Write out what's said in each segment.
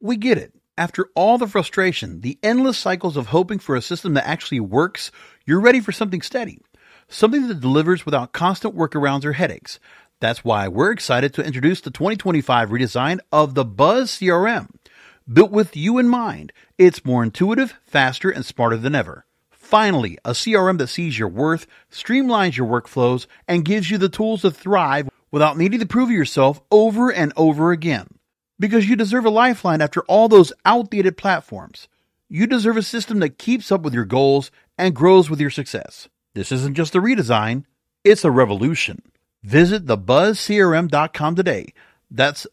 We get it. After all the frustration, the endless cycles of hoping for a system that actually works, you're ready for something steady. Something that delivers without constant workarounds or headaches. That's why we're excited to introduce the 2025 redesign of the Buzz CRM. Built with you in mind, it's more intuitive, faster, and smarter than ever. Finally, a CRM that sees your worth, streamlines your workflows, and gives you the tools to thrive without needing to prove yourself over and over again. Because you deserve a lifeline after all those outdated platforms. You deserve a system that keeps up with your goals and grows with your success. This isn't just a redesign, it's a revolution. Visit thebuzzcrm.com today. That's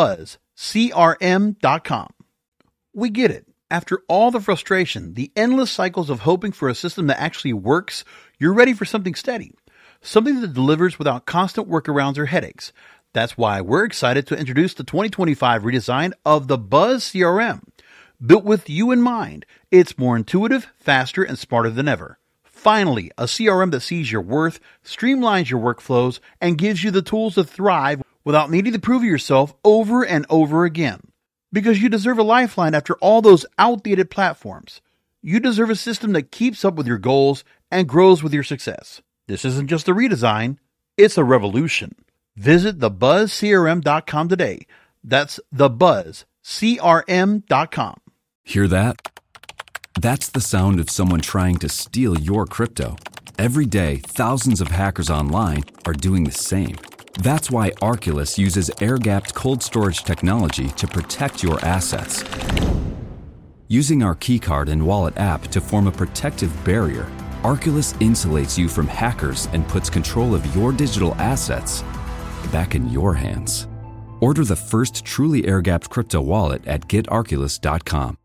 thebuzzcrm.com. We get it. After all the frustration, the endless cycles of hoping for a system that actually works, you're ready for something steady. Something that delivers without constant workarounds or headaches. That's why we're excited to introduce the 2025 redesign of the Buzz CRM. Built with you in mind, it's more intuitive, faster, and smarter than ever. Finally, a CRM that sees your worth, streamlines your workflows, and gives you the tools to thrive without needing to prove yourself over and over again. Because you deserve a lifeline after all those outdated platforms. You deserve a system that keeps up with your goals and grows with your success. This isn't just a redesign, it's a revolution. Visit thebuzzcrm.com today. That's thebuzzcrm.com. Hear that? That's the sound of someone trying to steal your crypto. Every day, thousands of hackers online are doing the same. That's why Arculus uses air-gapped cold storage technology to protect your assets. Using our keycard and wallet app to form a protective barrier, Arculus insulates you from hackers and puts control of your digital assets back in your hands. Order the first truly air-gapped crypto wallet at getarculus.com.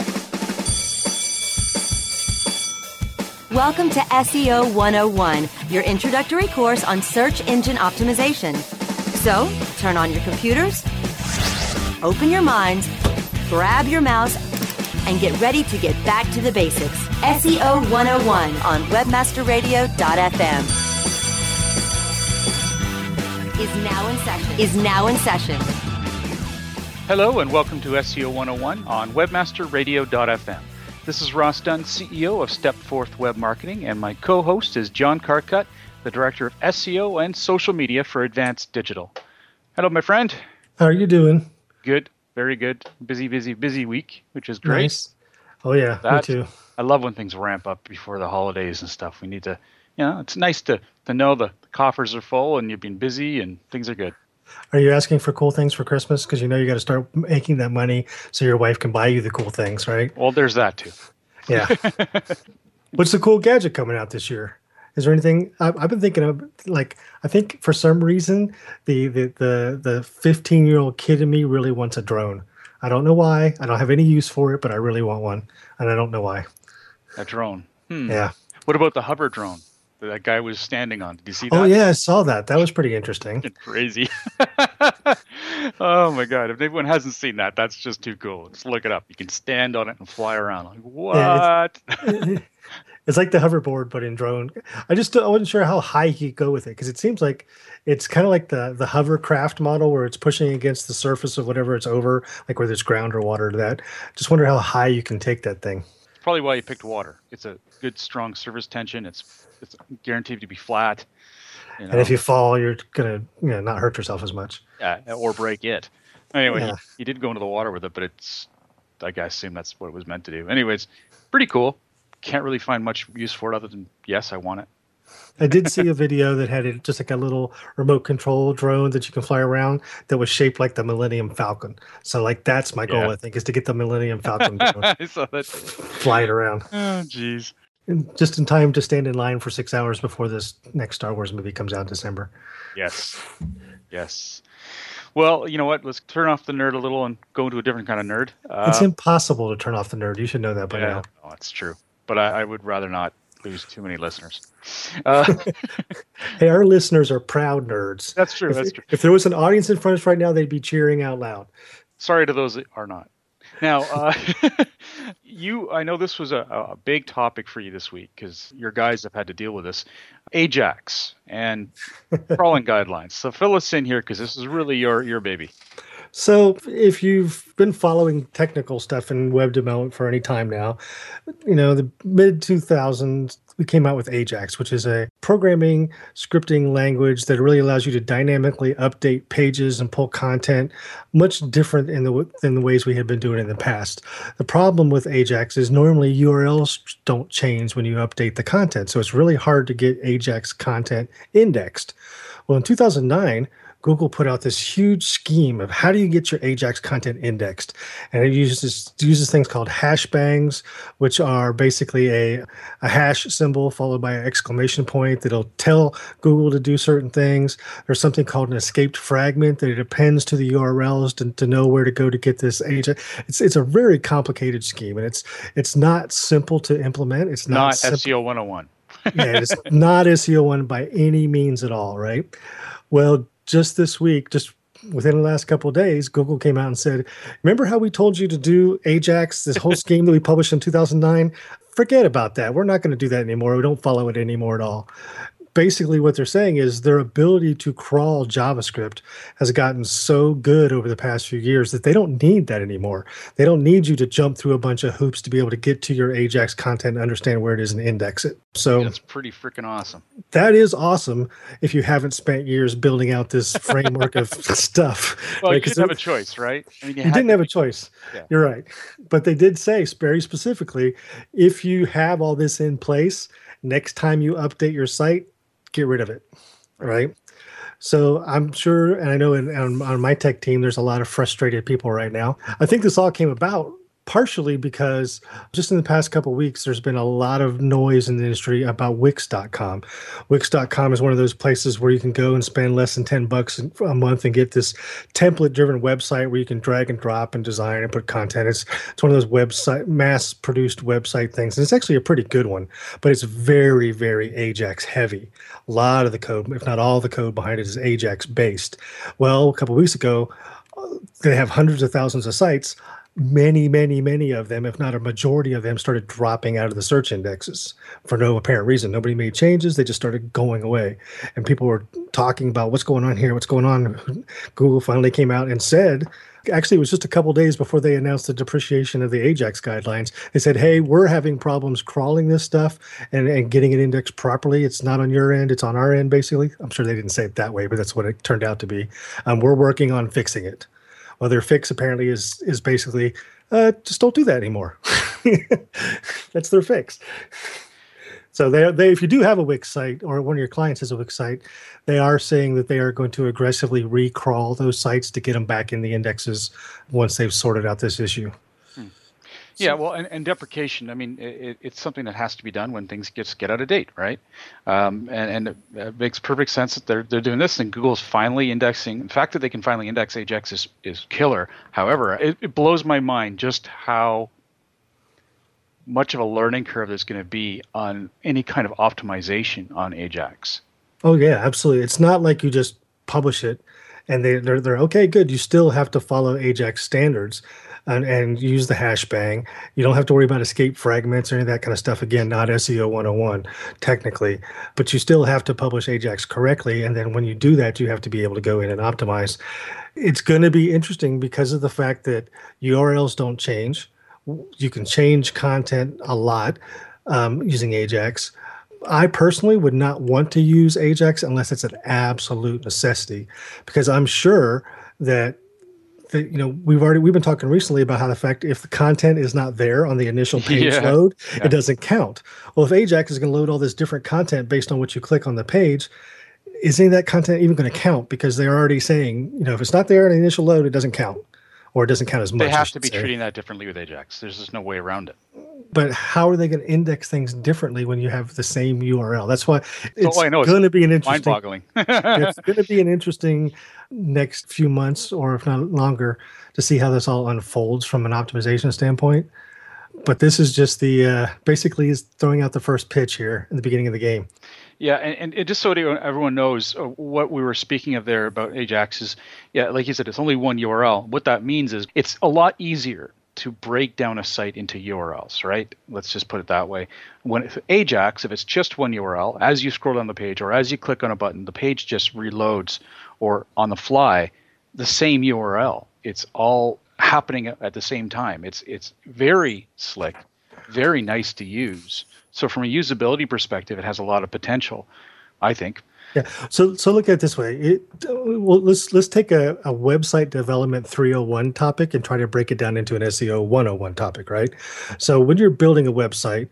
Welcome to SEO 101, your introductory course on search engine optimization. So, turn on your computers, open your minds, grab your mouse, and get ready to get back to the basics. SEO 101 on webmasterradio.fm. Is now in session. Hello and welcome to SEO 101 on webmasterradio.fm. This is Ross Dunn, CEO of Stepforth Web Marketing, and my co-host is John Carcutt, the Director of SEO and Social Media for Advanced Digital. Hello, my friend. How are you doing? Good. Very good. Busy week, which is great. Nice. Oh, yeah, me too. I love when things ramp up before the holidays and stuff. We need to, it's nice to know the coffers are full and you've been busy and things are good. Are you asking for cool things for Christmas? Because you got to start making that money so your wife can buy you the cool things, right? Well, there's that too. Yeah. What's the cool gadget coming out this year? Is there anything I've been thinking of? Like, I think for some reason the 15-year-old kid in me really wants a drone. I don't know why. I don't have any use for it, but I really want one, and I don't know why. A drone. Yeah. What about the hover drone that guy was standing on? Did you see that? Oh yeah, I saw that. That was pretty interesting. Crazy. Oh my God! If anyone hasn't seen that, that's just too cool. Just look it up. You can stand on it and fly around. Like, what? Yeah, it's like the hoverboard, but in drone. I wasn't sure how high you could go with it because it seems like it's kind of like the hovercraft model where it's pushing against the surface of whatever it's over, like whether it's ground or water. That just wonder how high you can take that thing. Probably why you picked water. It's a good, strong surface tension. It's guaranteed to be flat. And if you fall, you're gonna not hurt yourself as much. Yeah, or break it. Anyway, Yeah. he did go into the water with it, but I assume that's what it was meant to do. Anyways, pretty cool. Can't really find much use for it other than, yes, I want it. I did see a video that had just like a little remote control drone that you can fly around that was shaped like the Millennium Falcon. So like that's my goal, I think, is to get the Millennium Falcon drone. I saw that. Fly it around. Oh, jeez. Just in time to stand in line for 6 hours before this next Star Wars movie comes out in December. Yes. Well, you know what? Let's turn off the nerd a little and go into a different kind of nerd. It's impossible to turn off the nerd. You should know that by now. Oh, it's true. But I would rather not lose too many listeners. Hey, our listeners are proud nerds. That's true. If there was an audience in front of us right now, they'd be cheering out loud. Sorry to those that are not. Now, I know this was a big topic for you this week because your guys have had to deal with this. AJAX and crawling guidelines. So fill us in here because this is really your baby. So if you've been following technical stuff in web development for any time now, the mid 2000s, we came out with Ajax, which is a programming scripting language that really allows you to dynamically update pages and pull content much different than the ways we had been doing it in the past. The problem with Ajax is normally URLs don't change when you update the content. So it's really hard to get Ajax content indexed. Well, in 2009, Google put out this huge scheme of how do you get your Ajax content indexed. And it uses things called hash bangs, which are basically a hash symbol followed by an exclamation point that'll tell Google to do certain things. There's something called an escaped fragment that it appends to the URLs to know where to go to get this Ajax. It's a very complicated scheme, and it's not simple to implement. It's not SEO 101. Yeah, it's not SEO 1 by any means at all, right? Well, just this week, just within the last couple of days, Google came out and said, remember how we told you to do Ajax, this whole scheme that we published in 2009? Forget about that. We're not going to do that anymore. We don't follow it anymore at all. Basically, what they're saying is their ability to crawl JavaScript has gotten so good over the past few years that they don't need that anymore. They don't need you to jump through a bunch of hoops to be able to get to your Ajax content and understand where it is and index it. So that's pretty freaking awesome. That is awesome if you haven't spent years building out this framework of stuff. Well, right? You didn't have a choice, right? I mean, you didn't have a choice. Yeah. You're right. But they did say very specifically, if you have all this in place, next time you update your site, get rid of it, right? So I'm sure, and I know on my tech team, there's a lot of frustrated people right now. I think this all came about partially because just in the past couple of weeks, there's been a lot of noise in the industry about Wix.com. Wix.com is one of those places where you can go and spend less than $10 a month and get this template-driven website where you can drag and drop and design and put content. It's one of those mass-produced website things, and it's actually a pretty good one, but it's very, very Ajax-heavy. A lot of the code, if not all the code behind it, is Ajax-based. Well, a couple of weeks ago, they have hundreds of thousands of sites. Many, many, many of them, if not a majority of them, started dropping out of the search indexes for no apparent reason. Nobody made changes. They just started going away. And people were talking about what's going on here, what's going on. Google finally came out and said, actually, it was just a couple days before they announced the depreciation of the Ajax guidelines. They said, hey, we're having problems crawling this stuff and getting it indexed properly. It's not on your end. It's on our end, basically. I'm sure they didn't say it that way, but that's what it turned out to be. We're working on fixing it. Well, their fix apparently is basically just don't do that anymore. That's their fix. So they if you do have a Wix site or one of your clients has a Wix site, they are saying that they are going to aggressively recrawl those sites to get them back in the indexes once they've sorted out this issue. Yeah, well, and deprecation, I mean, it's something that has to be done when things get out of date, right? And it makes perfect sense that they're doing this, and Google's finally indexing. The fact that they can finally index Ajax is killer. However, it blows my mind just how much of a learning curve there's going to be on any kind of optimization on Ajax. Oh, yeah, absolutely. It's not like you just publish it and they're okay, good. You still have to follow Ajax standards. And use the hash bang. You don't have to worry about escape fragments or any of that kind of stuff. Again, not SEO 101 technically, but you still have to publish Ajax correctly. And then when you do that, you have to be able to go in and optimize. It's going to be interesting because of the fact that URLs don't change. You can change content a lot using Ajax. I personally would not want to use Ajax unless it's an absolute necessity, because I'm sure that we've been talking recently about how the fact if the content is not there on the initial page load, it doesn't count. Well, if Ajax is going to load all this different content based on what you click on the page, is any of that content even going to count? Because they're already saying, if it's not there on the initial load, it doesn't count, or it doesn't count as much. They have to be treating that differently with Ajax. There's just no way around it. But how are they going to index things differently when you have the same URL? That's why it's going to be an interesting, mind-boggling. It's going to be an interesting next few months, or if not longer, to see how this all unfolds from an optimization standpoint. But this is just basically is throwing out the first pitch here in the beginning of the game. Yeah, and just so everyone knows what we were speaking of there about Ajax is, like you said, it's only one URL. What that means is it's a lot easier to break down a site into URLs, right? Let's just put it that way. When Ajax, if it's just one URL, as you scroll down the page or as you click on a button, the page just reloads, or on the fly, the same URL. it's all happening at the same time. It's very slick, very nice to use. So from a usability perspective, it has a lot of potential, I think. Yeah. So look at it this way. Let's take a website development 301 topic and try to break it down into an SEO 101 topic, right? So when you're building a website,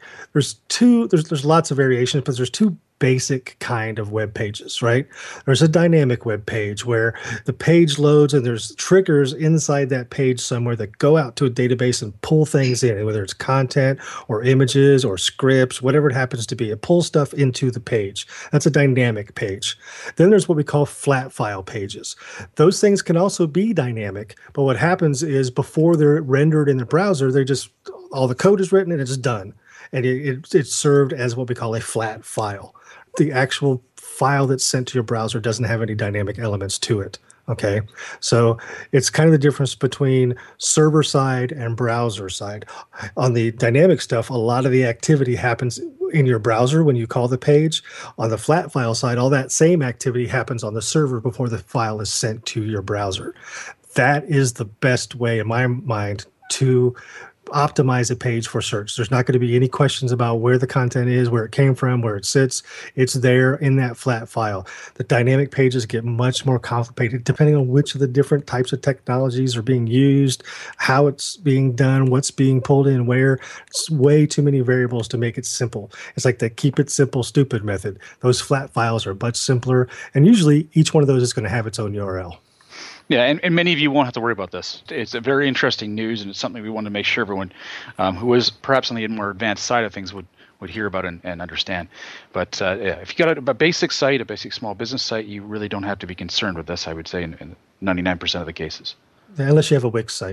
there's lots of variations, but there's two basic kind of web pages, right? There's a dynamic web page where the page loads and there's triggers inside that page somewhere that go out to a database and pull things in, whether it's content or images or scripts, whatever it happens to be. It pulls stuff into the page. That's a dynamic page. Then there's what we call flat file pages. Those things can also be dynamic, but what happens is before they're rendered in the browser, all the code is written and it's done. And it's served as what we call a flat file. The actual file that's sent to your browser doesn't have any dynamic elements to it. Okay, so it's kind of the difference between server side and browser side. On the dynamic stuff, a lot of the activity happens in your browser when you call the page. On the flat file side, all that same activity happens on the server before the file is sent to your browser. That is the best way, in my mind, to optimize a page for search. There's not going to be any questions about where the content is, where it came from, where it sits. It's there in that flat file. The dynamic pages get much more complicated depending on which of the different types of technologies are being used, how it's being done, what's being pulled in, where. It's way too many variables to make it simple. It's like the keep it simple, stupid method. Those flat files are much simpler, and usually each one of those is going to have its own URL. Yeah, and many of you won't have to worry about this. It's a very interesting news, and it's something we want to make sure everyone who is perhaps on the more advanced side of things would hear about and understand. But if you got a basic site, a basic small business site, you really don't have to be concerned with this, I would say, in 99% of the cases. Unless you have a Wix site.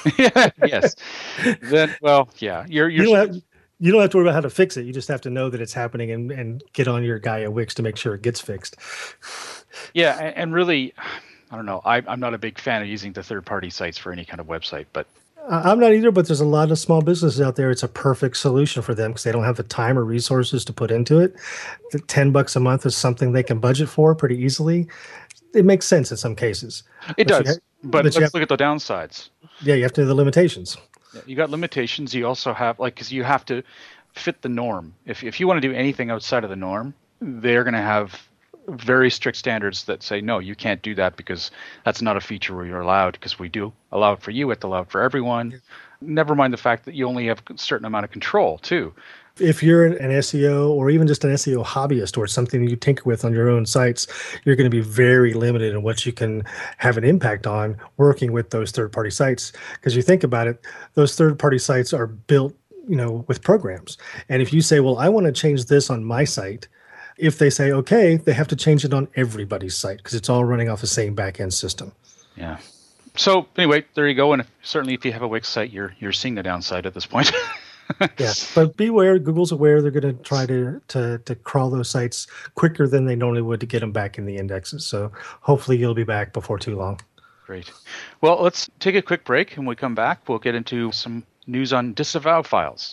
Yes. Then, well, yeah. You don't have to worry about how to fix it. You just have to know that it's happening and get on your guy at Wix to make sure it gets fixed. Yeah, and really, I don't know. I'm not a big fan of using the third-party sites for any kind of website, but I'm not either. But there's a lot of small businesses out there. It's a perfect solution for them because they don't have the time or resources to put into it. The $10 a month is something they can budget for pretty easily. It makes sense in some cases. It does. But let's look at the downsides. Yeah, you have to know the limitations. Yeah, you got limitations. You also have because you have to fit the norm. If you want to do anything outside of the norm, they're going to have very strict standards that say, no, you can't do that because that's not a feature where you're allowed, because we do allow it for you, it's allowed for everyone. Yeah. Never mind the fact that you only have a certain amount of control, too. If you're an SEO or even just an SEO hobbyist or something you tinker with on your own sites, you're going to be very limited in what you can have an impact on working with those third-party sites. Because you think about it, those third-party sites are built, with programs. And if you say, well, I want to change this on my site, if they say, okay, they have to change it on everybody's site because it's all running off the same back-end system. Yeah. So anyway, there you go. And certainly if you have a Wix site, you're seeing the downside at this point. Yeah, but beware, Google's aware they're going to try to crawl those sites quicker than they normally would to get them back in the indexes. So hopefully you'll be back before too long. Great. Well, let's take a quick break. And when we come back, we'll get into some news on disavow files.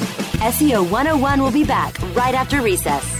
SEO 101 will be back right after recess.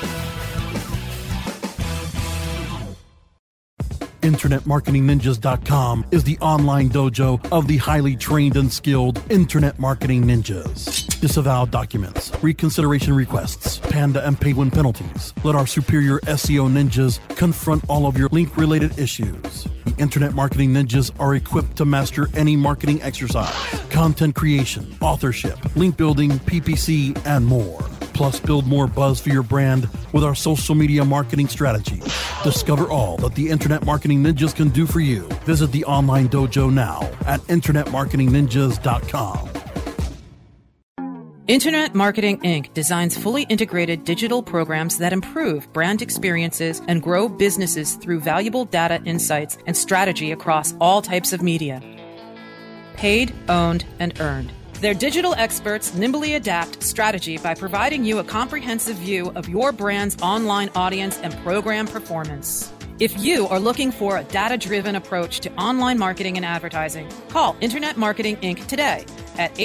InternetMarketingNinjas.com is the online dojo of the highly trained and skilled Internet Marketing Ninjas. Disavow documents, reconsideration requests, Panda and Penguin penalties. Let our superior SEO ninjas confront all of your link-related issues. The Internet Marketing Ninjas are equipped to master any marketing exercise, content creation, authorship, link building, PPC, and more. Plus, build more buzz for your brand with our social media marketing strategy. Discover all that the Internet Marketing Ninjas can do for you. Visit the online dojo now at InternetMarketingNinjas.com. Internet Marketing Inc. designs fully integrated digital programs that improve brand experiences and grow businesses through valuable data insights and strategy across all types of media. Paid, owned, and earned. Their digital experts nimbly adapt strategy by providing you a comprehensive view of your brand's online audience and program performance. If you are looking for a data-driven approach to online marketing and advertising, call Internet Marketing Inc. today at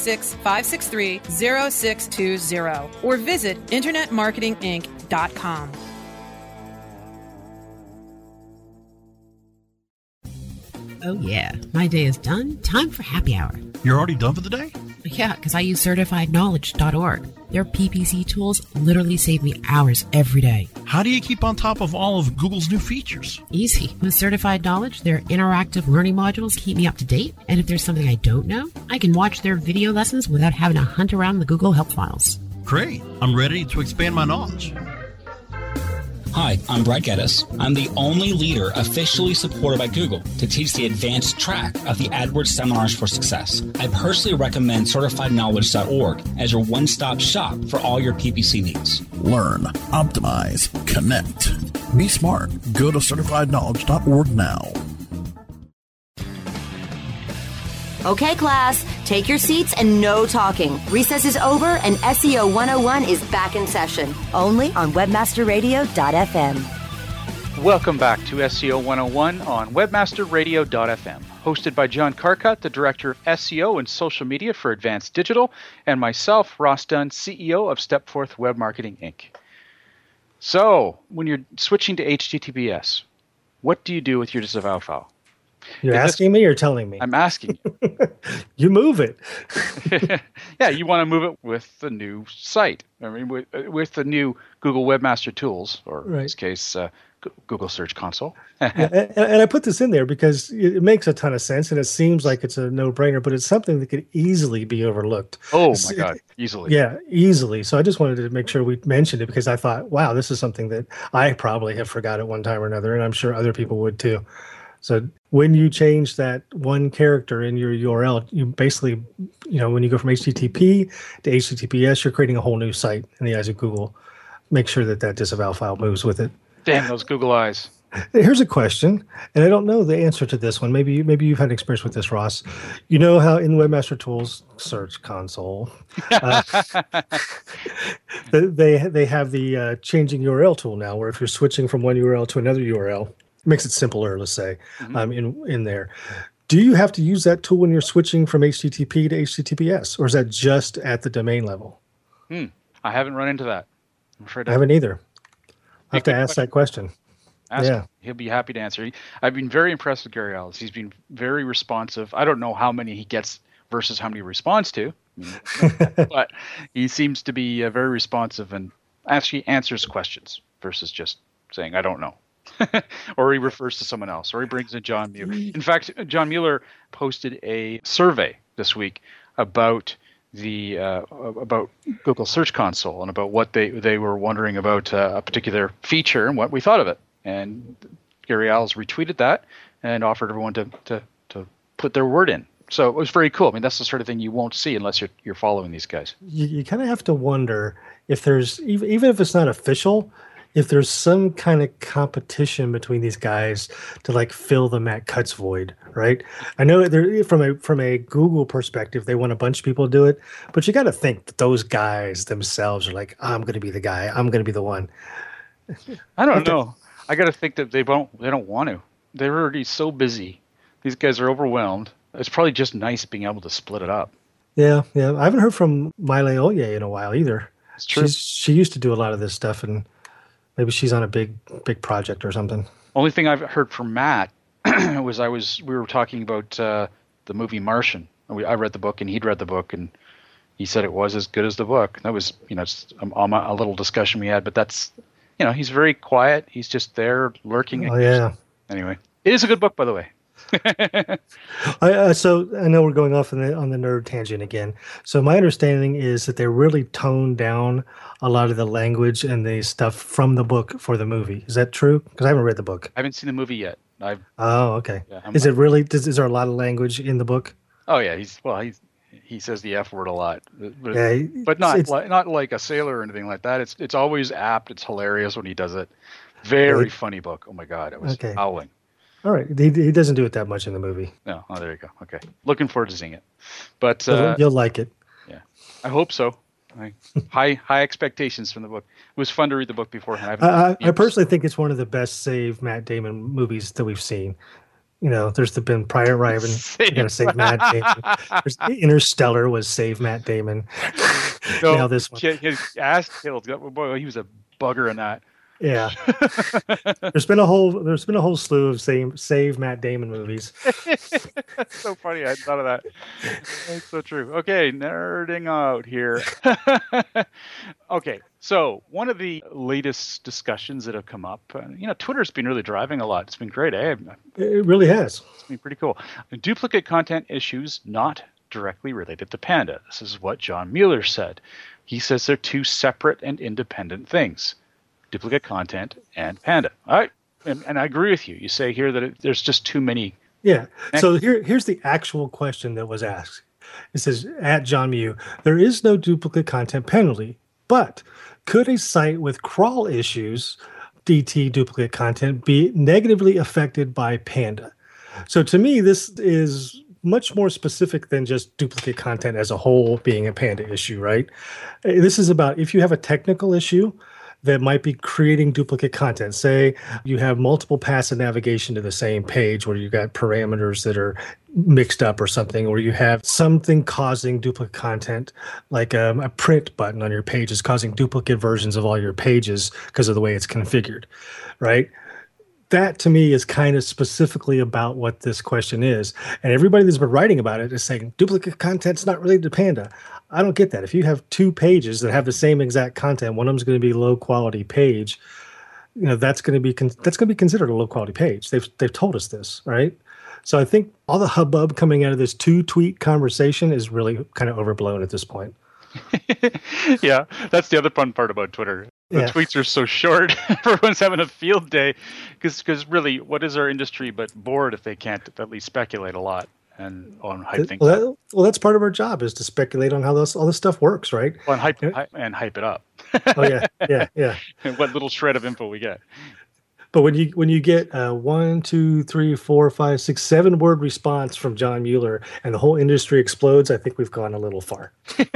866-563-0620 or visit InternetMarketingInc.com. Oh yeah, my day is done. Time for happy hour. You're already done for the day? Yeah, because I use CertifiedKnowledge.org. Their PPC tools literally save me hours every day. How do you keep on top of all of Google's new features? Easy. With Certified Knowledge, their interactive learning modules keep me up to date. And if there's something I don't know, I can watch their video lessons without having to hunt around the Google Help files. Great. I'm ready to expand my knowledge. Hi, I'm Brett Geddes. I'm the only leader officially supported by Google to teach the advanced track of the AdWords Seminars for Success. I personally recommend CertifiedKnowledge.org as your one-stop shop for all your PPC needs. Learn, optimize, connect. Be smart. Go to CertifiedKnowledge.org now. Okay, class, take your seats and no talking. Recess is over and SEO 101 is back in session, only on webmasterradio.fm. Welcome back to SEO 101 on webmasterradio.fm, hosted by John Carcutt, the Director of SEO and Social Media for Advanced Digital, and myself, Ross Dunn, CEO of Stepforth Web Marketing, Inc. So, when you're switching to HTTPS, what do you do with your disavow file? You're asking me or telling me? I'm asking you. You move it. Yeah, you want to move it with the new site. I mean, with the new Google Webmaster Tools, or in this case, Google Search Console. and I put this in there because it makes a ton of sense, and it seems like it's a no-brainer, but it's something that could easily be overlooked. Oh, my God, easily. Yeah, easily. So I just wanted to make sure we mentioned it because I thought, wow, this is something that I probably have forgot at one time or another, and I'm sure other people would too. So when you change that one character in your URL, you basically, when you go from HTTP to HTTPS, you're creating a whole new site in the eyes of Google. Make sure that disavow file moves with it. Damn those Google eyes. Here's a question, and I don't know the answer to this one. Maybe you've had experience with this, Ross. You know how in Webmaster Tools Search Console, they have the changing URL tool now, where if you're switching from one URL to another URL, makes it simpler, let's say, in there. Do you have to use that tool when you're switching from HTTP to HTTPS, or is that just at the domain level? I haven't run into that. I'm afraid I haven't either. I have to ask that question. Ask him. He'll be happy to answer. I've been very impressed with Gary Ellis. He's been very responsive. I don't know how many he gets versus how many he responds to, but he seems to be very responsive and actually answers questions versus just saying, I don't know. Or he refers to someone else, or he brings in John Mueller. In fact, John Mueller posted a survey this week about the about Google Search Console and about what they were wondering about a particular feature and what we thought of it. And Gary Alls retweeted that and offered everyone to put their word in. So it was very cool. I mean, that's the sort of thing you won't see unless you're following these guys. You kind of have to wonder if there's, even if it's not official, if there's some kind of competition between these guys to like fill the Matt Cutts void, right? I know from a Google perspective, they want a bunch of people to do it, but you got to think that those guys themselves are like, I'm going to be the guy. I'm going to be the one. I don't know. I got to think that they don't want to. They're already so busy. These guys are overwhelmed. It's probably just nice being able to split it up. Yeah. I haven't heard from Miley Oye in a while either. It's true. She used to do a lot of this stuff, and maybe she's on a big project or something. Only thing I've heard from Matt was we were talking about the movie Martian. I read the book and he'd read the book, and he said it was as good as the book. That was, it's a little discussion we had, but that's, he's very quiet. He's just there lurking. Oh, yeah. Anyway, it is a good book, by the way. So I know we're going off on the nerd tangent again. So my understanding is that they really toned down a lot of the language and the stuff from the book for the movie. Is that true? Because I haven't read the book. I haven't seen the movie yet. Oh, okay. Yeah, is there a lot of language in the book? Oh yeah, he says the F word a lot, but not like a sailor or anything like that. It's always apt. It's hilarious when he does it. Very funny book. Oh my God, it was howling. All right, he doesn't do it that much in the movie. No, there you go. Okay, looking forward to seeing it. But you'll like it. Yeah, I hope so. High expectations from the book. It was fun to read the book beforehand. I personally think it's one of the best Save Matt Damon movies that we've seen. There's been Private Ryan, going to save Matt Damon. There's Interstellar was Save Matt Damon. Now this one. His ass killed. Boy, he was a bugger in that. Yeah. There's been a whole slew of save Matt Damon movies. That's so funny. I hadn't thought of that. That's so true. Okay, nerding out here. Okay, so one of the latest discussions that have come up, Twitter's been really driving a lot. It's been great, eh? It really has. It's been pretty cool. Duplicate content issues not directly related to Panda. This is what John Mueller said. He says they're two separate and independent things. Duplicate content and Panda. All right. And I agree with you. You say here that there's just too many. Yeah. So here's the actual question that was asked. It says, at John Mew, there is no duplicate content penalty, but could a site with crawl issues, DT duplicate content, be negatively affected by Panda? So to me, this is much more specific than just duplicate content as a whole being a Panda issue, right? This is about if you have a technical issue that might be creating duplicate content. Say you have multiple paths of navigation to the same page where you got parameters that are mixed up or something, or you have something causing duplicate content, like a print button on your page is causing duplicate versions of all your pages because of the way it's configured, right? That to me is kind of specifically about what this question is. And everybody that's been writing about it is saying duplicate content's not related to Panda. I don't get that. If you have two pages that have the same exact content, one of them's going to be low quality page, that's going to be considered a low quality page. They've told us this, right? So I think all the hubbub coming out of this 2-tweet conversation is really kind of overblown at this point. Yeah, that's the other fun part about Twitter. The tweets are so short. Everyone's having a field day because really, what is our industry but bored if they can't at least speculate a lot and on hype things up? Well, that's part of our job is to speculate on how all this stuff works, right? Well, and hype it up. Oh yeah. And what little shred of info we get. But when you get a 1, 2, 3, 4, 5, 6, 7 word response from John Mueller and the whole industry explodes, I think we've gone a little far.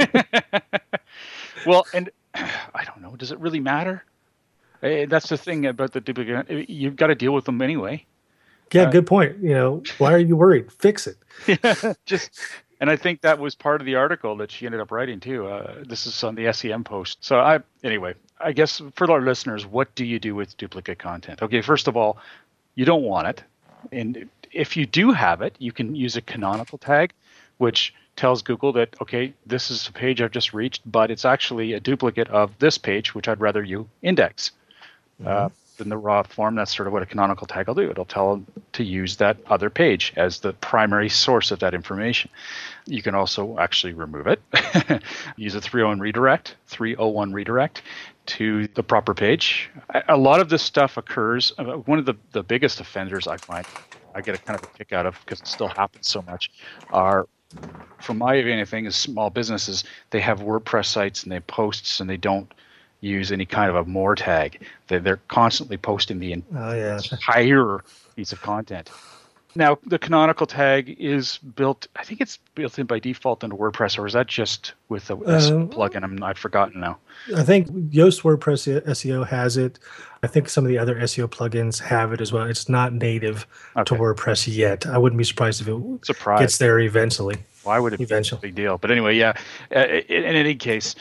Well, and I don't know. Does it really matter? That's the thing about the duplicate. You've got to deal with them anyway. Yeah, good point. Why are you worried? Fix it. Yeah, and I think that was part of the article that she ended up writing too. This is on the SEM post. So I guess for our listeners, what do you do with duplicate content? Okay, first of all, you don't want it. And if you do have it, you can use a canonical tag, which tells Google that, okay, this is a page I've just reached, but it's actually a duplicate of this page, which I'd rather you index. In the raw form, that's sort of what a canonical tag will do. It'll tell them to use that other page as the primary source of that information. You can also actually remove it. Use a 301 redirect to the proper page. A lot of this stuff occurs. One of the biggest offenders I find, I get a kind of a kick out of because it still happens so much, are, from my anything, is small businesses. They have WordPress sites and they posts and they don't use any kind of a more tag. They're constantly posting the entire piece of content. Now, the canonical tag is built, I think it's built in by default into WordPress, or is that just with a plugin? I've forgotten now. I think Yoast WordPress SEO has it. I think some of the other SEO plugins have it as well. It's not native to WordPress yet. I wouldn't be surprised if it gets there eventually. Why would it be a big deal? But anyway, yeah. In any case,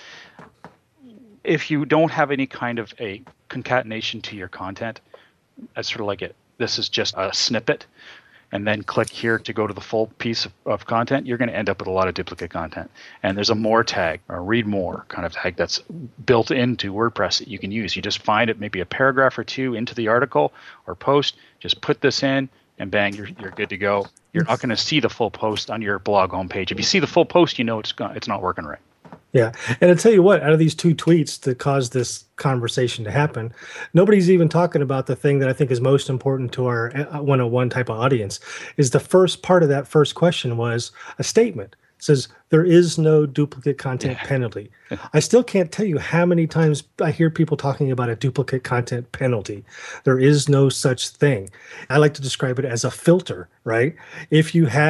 if you don't have any kind of a concatenation to your content, as sort of like this is just a snippet, and then click here to go to the full piece of content, you're going to end up with a lot of duplicate content. And there's a more tag, or a read more kind of tag that's built into WordPress that you can use. You just find it maybe a paragraph or two into the article or post, just put this in, and bang, you're good to go. You're not going to see the full post on your blog homepage. If you see the full post, you know it's not working right. Yeah. And I'll tell you what, out of these 2 tweets that caused this conversation to happen, nobody's even talking about the thing that I think is most important to our 101 type of audience, is the first part of that first question was a statement. It says, there is no duplicate content penalty. I still can't tell you how many times I hear people talking about a duplicate content penalty. There is no such thing. I like to describe it as a filter, right? If you have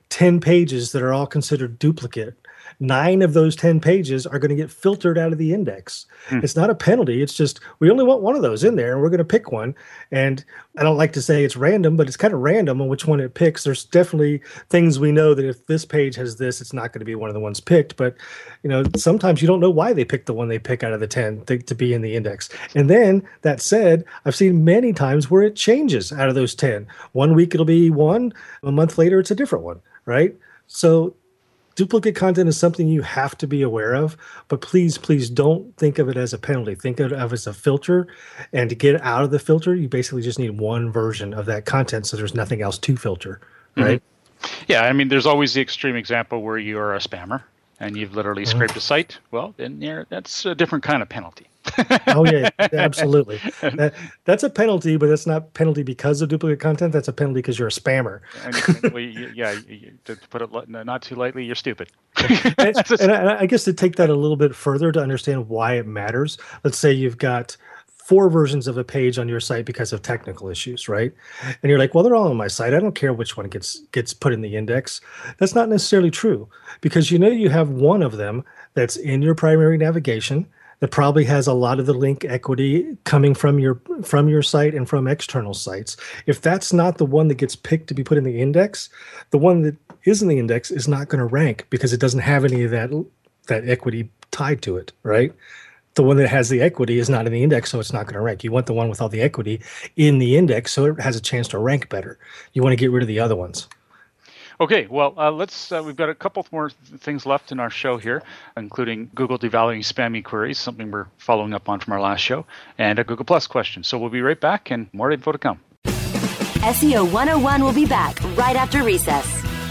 10 pages that are all considered duplicate, 9 of those 10 pages are going to get filtered out of the index. It's not a penalty. It's just, we only want one of those in there and we're going to pick one. And I don't like to say it's random, but it's kind of random on which one it picks. There's definitely things we know that if this page has this, it's not going to be one of the ones picked. But, sometimes you don't know why they pick the one they pick out of the 10 to be in the index. And then that said, I've seen many times where it changes out of those 10. 1 week it'll be one, a month later it's a different one, right? So duplicate content is something you have to be aware of, but please don't think of it as a penalty. Think of it as a filter, and to get out of the filter, you basically just need one version of that content, so there's nothing else to filter, right? Yeah, I mean, there's always the extreme example where you are a spammer and you've literally scraped a site. Well, then that's a different kind of penalty. Oh yeah, absolutely. That's a penalty, but that's not penalty because of duplicate content. That's a penalty because you're a spammer. To put it not too lightly, you're stupid. and I guess to take that a little bit further to understand why it matters. Let's say you've got 4 versions of a page on your site because of technical issues, right? And you're like, well, they're all on my site. I don't care which one gets put in the index. That's not necessarily true, because you have one of them that's in your primary navigation that probably has a lot of the link equity coming from your site and from external sites. If that's not the one that gets picked to be put in the index, the one that is in the index is not going to rank because it doesn't have any of that equity tied to it, right? The one that has the equity is not in the index, so it's not going to rank. You want the one with all the equity in the index so it has a chance to rank better. You want to get rid of the other ones. Okay, well, we've got a couple more things left in our show here, including Google devaluing spammy queries, something we're following up on from our last show, and a Google Plus question. So we'll be right back, and more info to come. SEO 101 will be back right after recess.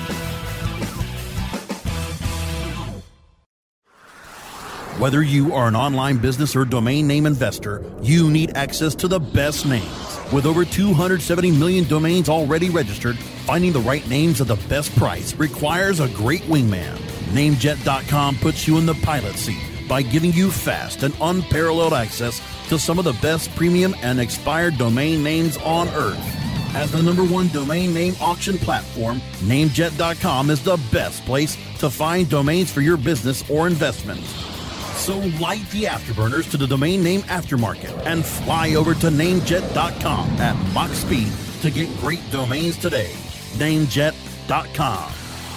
Whether you are an online business or domain name investor, you need access to the best names. With over 270 million domains already registered, finding the right names at the best price requires a great wingman. Namejet.com puts you in the pilot seat by giving you fast and unparalleled access to some of the best premium and expired domain names on earth. As the #1 domain name auction platform, Namejet.com is the best place to find domains for your business or investment. So light the afterburners to the domain name aftermarket and fly over to Namejet.com at Mach speed to get great domains today. Namejet.com.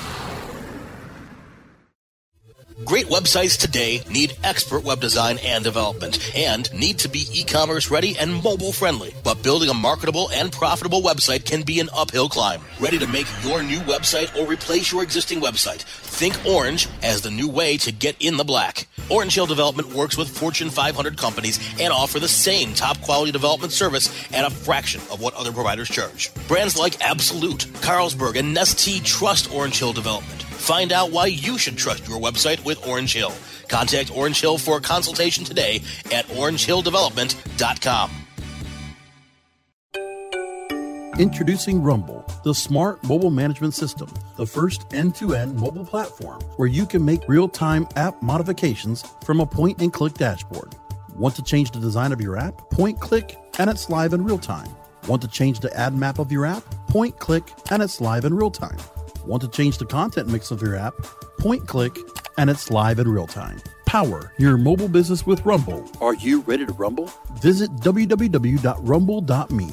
Great websites today need expert web design and development and need to be e-commerce ready and mobile friendly. But building a marketable and profitable website can be an uphill climb. Ready to make your new website or replace your existing website? Think Orange as the new way to get in the black. Orange Hill Development works with Fortune 500 companies and offer the same top quality development service at a fraction of what other providers charge. Brands like Absolute, Carlsberg, and Nestea trust Orange Hill Development. Find out why you should trust your website with Orange Hill. Contact Orange Hill for a consultation today at orangehilldevelopment.com. Introducing Rumble, the smart mobile management system, the first end-to-end mobile platform where you can make real-time app modifications from a point-and-click dashboard. Want to change the design of your app? Point-click, and it's live in real time. Want to change the ad map of your app? Point-click, and it's live in real time. Want to change the content mix of your app? Point-click, and it's live in real time. Power your mobile business with Rumble. Are you ready to rumble? Visit www.rumble.me.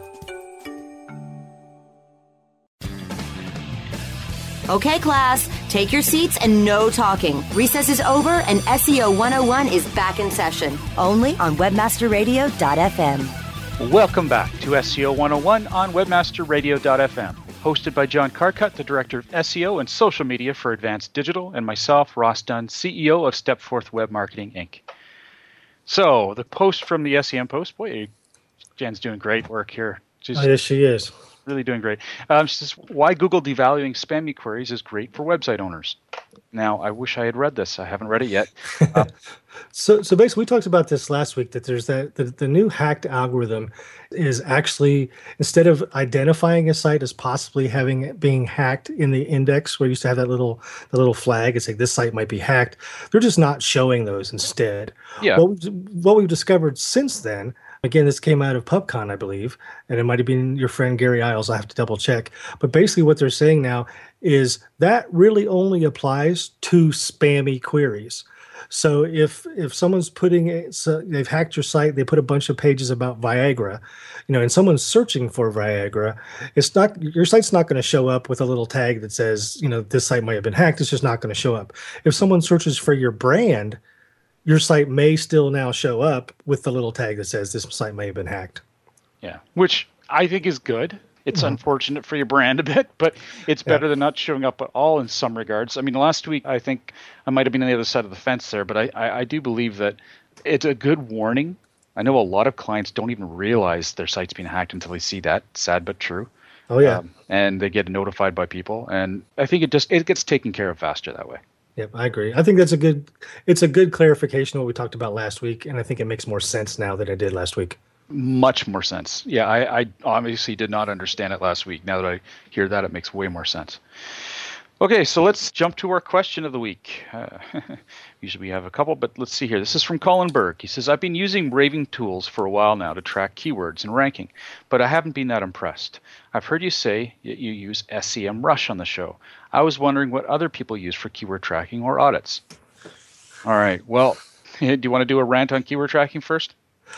Okay, class, take your seats and no talking. Recess is over and SEO 101 is back in session, only on webmasterradio.fm. Welcome back to SEO 101 on webmasterradio.fm. Hosted by John Carcutt, the Director of SEO and Social Media for Advanced Digital, and myself, Ross Dunn, CEO of Stepforth Web Marketing, Inc. So, the post from the SEM Post, boy, Jen's doing great work here. Yes, she is. Really doing great. She says, why Google devaluing spammy queries is great for website owners. Now, I wish I had read this. I haven't read it yet. So basically, we talked about this last week, that there's the new hacked algorithm is actually, instead of identifying a site as possibly being hacked in the index, where you used to have the little flag, it's like this site might be hacked, they're just not showing those instead. Yeah. What we've discovered since then, Again, this came out of PubCon, I believe, and it might have been your friend Gary Isles. I have to double check. But basically what they're saying now is that really only applies to spammy queries. So if someone's they've hacked your site, they put a bunch of pages about Viagra, and someone's searching for Viagra, your site's not going to show up with a little tag that says, this site might have been hacked. It's just not going to show up. If someone searches for your brand, your site may still now show up with the little tag that says this site may have been hacked. Yeah, which I think is good. It's unfortunate for your brand a bit, but it's better than not showing up at all in some regards. I mean, last week, I think I might have been on the other side of the fence there, but I do believe that it's a good warning. I know a lot of clients don't even realize their site's being hacked until they see that. Sad but true. Oh, yeah. And they get notified by people. And I think it gets taken care of faster that way. Yep, I agree. I think it's a good clarification of what we talked about last week, and I think it makes more sense now than it did last week. Much more sense. Yeah, I obviously did not understand it last week. Now that I hear that, it makes way more sense. Okay, so let's jump to our question of the week. Usually we have a couple, but let's see here. This is from Colin Berg. He says, I've been using Raven Tools for a while now to track keywords and ranking, but I haven't been that impressed. I've heard you say that you use SEMrush on the show. I was wondering what other people use for keyword tracking or audits. All right, well, do you want to do a rant on keyword tracking first?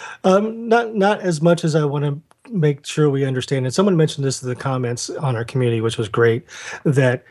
Not as much as I want to make sure we understand. And someone mentioned this in the comments on our community, which was great, that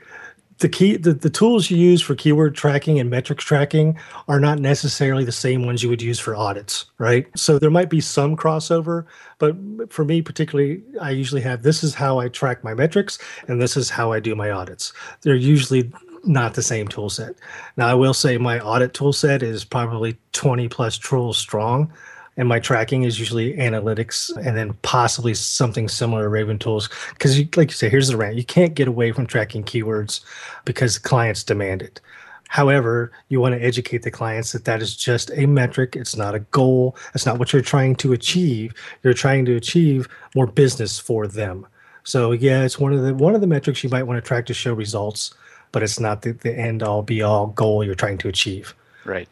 the tools you use for keyword tracking and metrics tracking are not necessarily the same ones you would use for audits, right? So there might be some crossover, but for me particularly, I usually have, this is how I track my metrics, and this is how I do my audits. They're usually not the same tool set. Now, I will say my audit tool set is probably 20 plus tools strong. And my tracking is usually analytics and then possibly something similar to Raven Tools. Because like you say, here's the rant. You can't get away from tracking keywords because clients demand it. However, you want to educate the clients that is just a metric. It's not a goal. It's not what you're trying to achieve. You're trying to achieve more business for them. So yeah, it's one of the metrics you might want to track to show results, but it's not the end all be all goal you're trying to achieve. Right.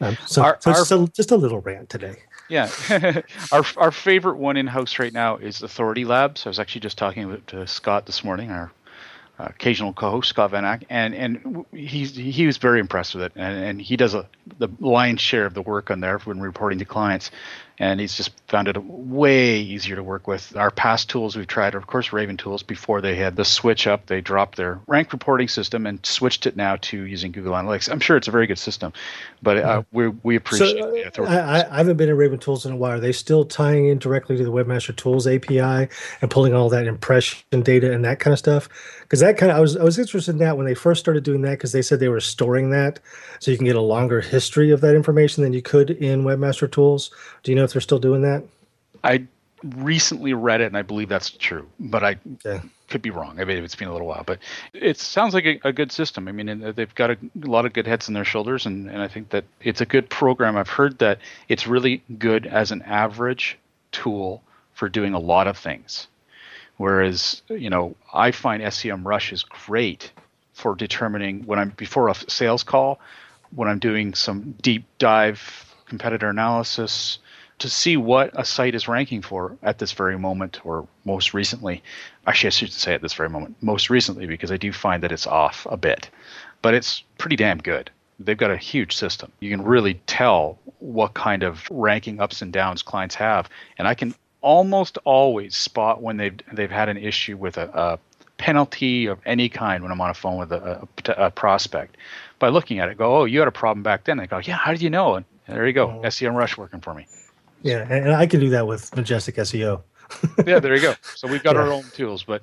Just a little rant today. Yeah. Our favorite one in-house right now is Authority Labs. I was actually just talking to Scott this morning, our occasional co-host, Scott Van Ack, and he was very impressed with it. And he does the lion's share of the work on there when reporting to clients. And he's just found it way easier to work with. Our past tools we've tried are, of course, Raven Tools. Before they had the switch up, they dropped their rank reporting system and switched it now to using Google Analytics. I'm sure it's a very good system, but we appreciate the Authority. I haven't been in Raven Tools in a while. Are they still tying in directly to the Webmaster Tools API and pulling all that impression data and that kind of stuff? Because I was interested in that when they first started doing that, because they said they were storing that so you can get a longer history of that information than you could in Webmaster Tools. Do you know if they're still doing that? I recently read it, and I believe that's true, but I could be wrong. I mean, it's been a little while, but it sounds like a good system. I mean, they've got a lot of good heads on their shoulders, and I think that it's a good program. I've heard that it's really good as an average tool for doing a lot of things, whereas, I find SEMrush is great for determining before a sales call, when I'm doing some deep dive competitor analysis, to see what a site is ranking for at this very moment or most recently. Actually, I should say at this very moment, most recently, because I do find that it's off a bit. But it's pretty damn good. They've got a huge system. You can really tell what kind of ranking ups and downs clients have. And I can almost always spot when they've had an issue with a penalty of any kind when I'm on a phone with a prospect. By looking at it, go, oh, you had a problem back then. They go, yeah, how did you know? And there you go, SEMrush working for me. Yeah, and I can do that with Majestic SEO. Yeah, there you go. So we've got our own tools, but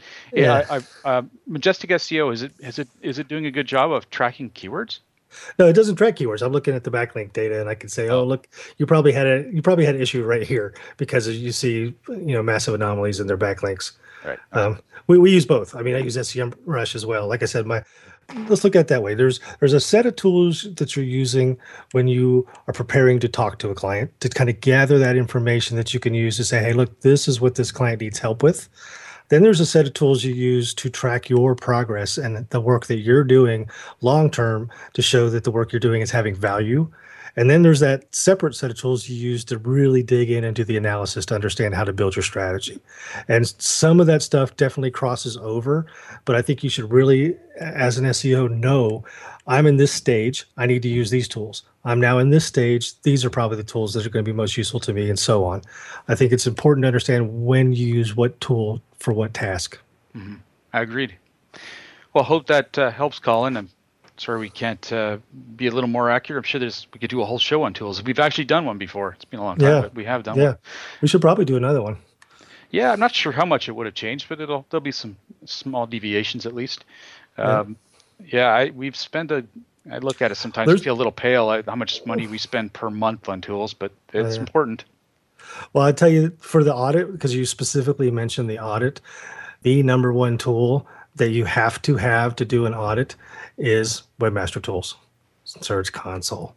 Majestic SEO, is it doing a good job of tracking keywords? No, it doesn't track keywords. I'm looking at the backlink data, and I can say, oh, look, you probably had an issue right here because you see, massive anomalies in their backlinks. Right. We use both. I mean, I use SEMrush as well. Like I said, let's look at it that way. There's a set of tools that you're using when you are preparing to talk to a client to kind of gather that information that you can use to say, hey, look, this is what this client needs help with. Then there's a set of tools you use to track your progress and the work that you're doing long term to show that the work you're doing is having value. And then there's that separate set of tools you use to really dig into the analysis to understand how to build your strategy. And some of that stuff definitely crosses over, but I think you should really, as an SEO, know I'm in this stage, I need to use these tools. I'm now in this stage, these are probably the tools that are going to be most useful to me, and so on. I think it's important to understand when you use what tool for what task. Mm-hmm. I agreed. Well, hope that helps, Colin. I'm sorry we can't be a little more accurate. I'm sure we could do a whole show on tools. We've actually done one before. It's been a long time, but we have done one. Yeah, we should probably do another one. Yeah, I'm not sure how much it would have changed, but there'll be some small deviations at least. We've spent I look at it sometimes and feel a little pale how much money we spend per month on tools, but it's important. Well, I tell you, for the audit, because you specifically mentioned the audit, the number one tool that you have to do an audit is Webmaster Tools, Search Console.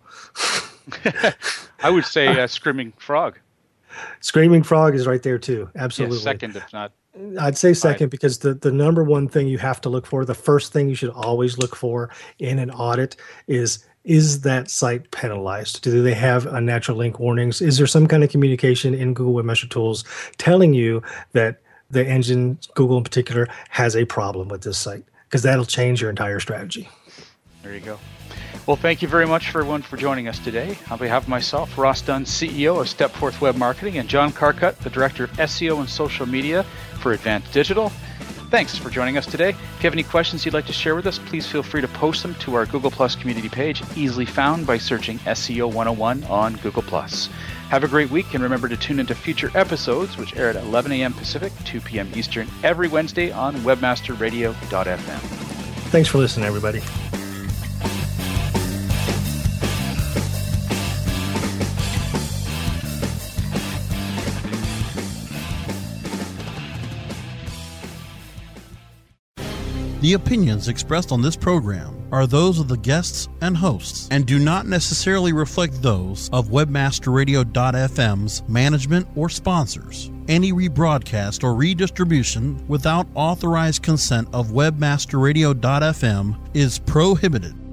I would say Screaming Frog. Screaming Frog is right there too. Absolutely. Yeah, second, if not. I'd say second, because the number one thing you have to look for, the first thing you should always look for in an audit is that site penalized? Do they have unnatural link warnings? Is there some kind of communication in Google Webmaster Tools telling you that the engine, Google in particular, has a problem with this site? Because that'll change your entire strategy. There you go. Well, thank you very much, everyone, for joining us today. On behalf of myself, Ross Dunn, CEO of Stepforth Web Marketing, and John Carcutt, the Director of SEO and Social Media for Advanced Digital, thanks for joining us today. If you have any questions you'd like to share with us, please feel free to post them to our Google Plus community page, easily found by searching SEO 101 on Google Plus. Have a great week, and remember to tune into future episodes, which air at 11 a.m. Pacific, 2 p.m. Eastern, every Wednesday on webmasterradio.fm. Thanks for listening, everybody. The opinions expressed on this program are those of the guests and hosts and do not necessarily reflect those of webmasterradio.fm's management or sponsors. Any rebroadcast or redistribution without authorized consent of webmasterradio.fm is prohibited.